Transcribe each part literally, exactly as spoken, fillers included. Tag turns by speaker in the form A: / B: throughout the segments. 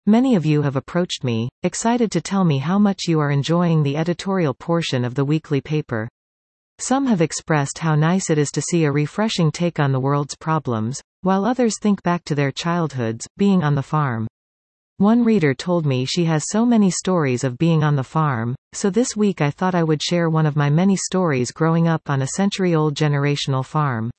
A: Many of you have approached me, excited to tell me how much you are enjoying the editorial portion of the weekly paper. Some have expressed how nice it is to see a refreshing take on the world's problems, while others think back to their childhoods, being on the farm. One reader told me she has so many stories of being on the farm, so this week I thought I would share one of my many stories growing up on a century-old generational farm.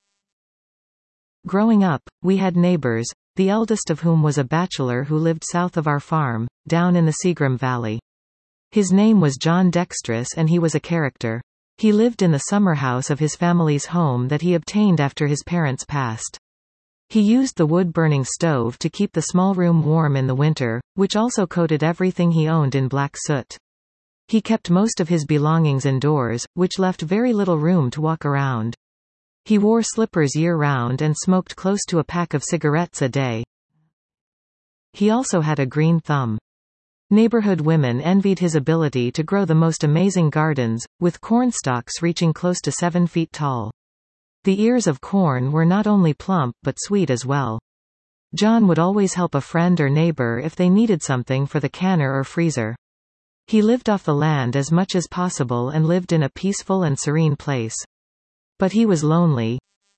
A: Growing up, we had neighbors, the eldest of whom was a bachelor who lived south of our farm, down in the Seagram Valley. His name was John Dextrous and he was a character. He lived in the summer house of his family's home that he obtained after his parents passed. He used the wood-burning stove to keep the small room warm in the winter, which also coated everything he owned in black soot. He kept most of his belongings indoors, which left very little room to walk around. He wore slippers year-round and smoked close to a pack of cigarettes a day. He also had a green thumb. Neighborhood women envied his ability to grow the most amazing gardens, with cornstalks reaching close to seven feet tall. The ears of corn were not only plump but sweet as well. John would always help a friend or neighbor if they needed something for the canner or freezer. He lived off the land as much as possible and lived in a peaceful and serene place. But he was lonely.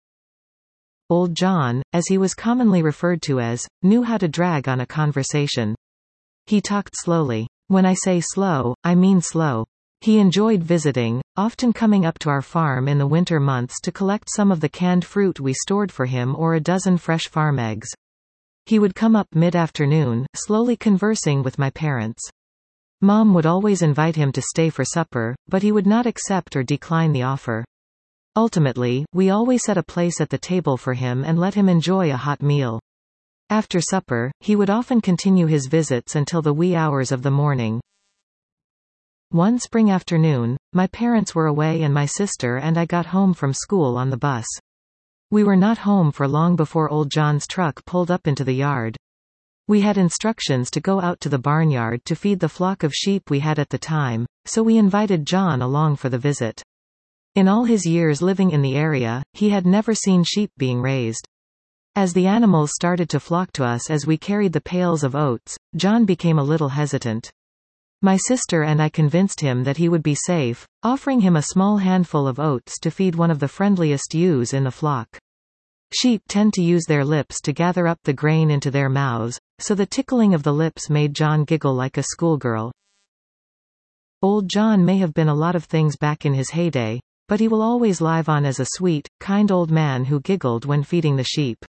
A: Old John, as he was commonly referred to as, knew how to drag on a conversation. He talked slowly. When I say slow, I mean slow. He enjoyed visiting, often coming up to our farm in the winter months to collect some of the canned fruit we stored for him or a dozen fresh farm eggs. He would come up mid-afternoon, slowly conversing with my parents. Mom would always invite him to stay for supper, but he would not accept or decline the offer. Ultimately, we always set a place at the table for him and let him enjoy a hot meal. After supper, he would often continue his visits until the wee hours of the morning. One spring afternoon, my parents were away and my sister and I got home from school on the bus. We were not home for long before old John's truck pulled up into the yard. We had instructions to go out to the barnyard to feed the flock of sheep we had at the time, so we invited John along for the visit. In all his years living in the area, he had never seen sheep being raised. As the animals started to flock to us as we carried the pails of oats, John became a little hesitant. My sister and I convinced him that he would be safe, offering him a small handful of oats to feed one of the friendliest ewes in the flock. Sheep tend to use their lips to gather up the grain into their mouths, so the tickling of the lips made John giggle like a schoolgirl. Old John may have been a lot of things back in his heyday, but he will always live on as a sweet, kind old man who giggled when feeding the sheep.